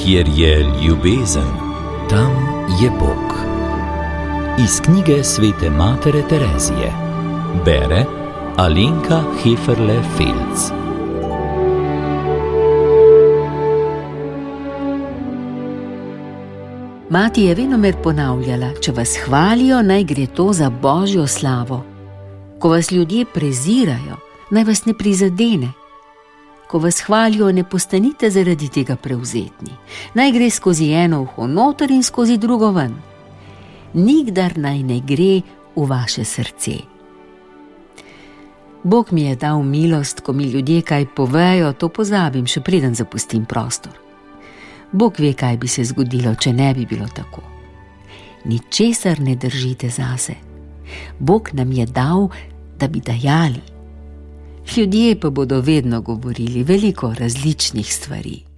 Kjer je ljubezen, tam je Bog. Iz knjige svete matere Terezije. Bere Alenka Heferle-Felc. Mati je venomer ponavljala, če vas hvalijo, naj gre to za Božjo slavo. Ko vas ljudje prezirajo, naj vas ne prizadene. Ko vas hvalijo, ne postanite zaradi tega prevzetni. Naj gre skozi eno uho noter in skozi drugo ven. Nikdar naj ne gre v vaše srce. Bog mi je dal milost, ko mi ljudje kaj povejo, to pozabim, še preden zapustim prostor. Bog ve, kaj bi se zgodilo, če ne bi bilo tako. Ničesar ne držite zase. Bog nam je dal, da bi dajali. Ljudje pa bodo vedno govorili veliko različnih stvari.